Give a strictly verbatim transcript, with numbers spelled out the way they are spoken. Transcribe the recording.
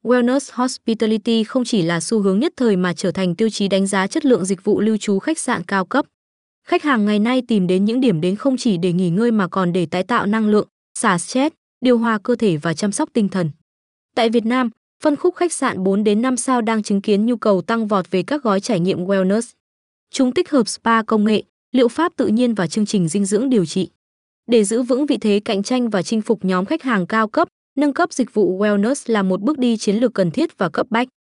Wellness Hospitality không chỉ là xu hướng nhất thời mà trở thành tiêu chí đánh giá chất lượng dịch vụ lưu trú khách sạn cao cấp. Khách hàng ngày nay tìm đến những điểm đến không chỉ để nghỉ ngơi mà còn để tái tạo năng lượng, xả stress, điều hòa cơ thể và chăm sóc tinh thần. Tại Việt Nam, phân khúc khách sạn bốn đến năm sao đang chứng kiến nhu cầu tăng vọt về các gói trải nghiệm wellness. Chúng tích hợp spa công nghệ, liệu pháp tự nhiên và chương trình dinh dưỡng điều trị. Để giữ vững vị thế cạnh tranh và chinh phục nhóm khách hàng cao cấp, nâng cấp dịch vụ wellness là một bước đi chiến lược cần thiết và cấp bách.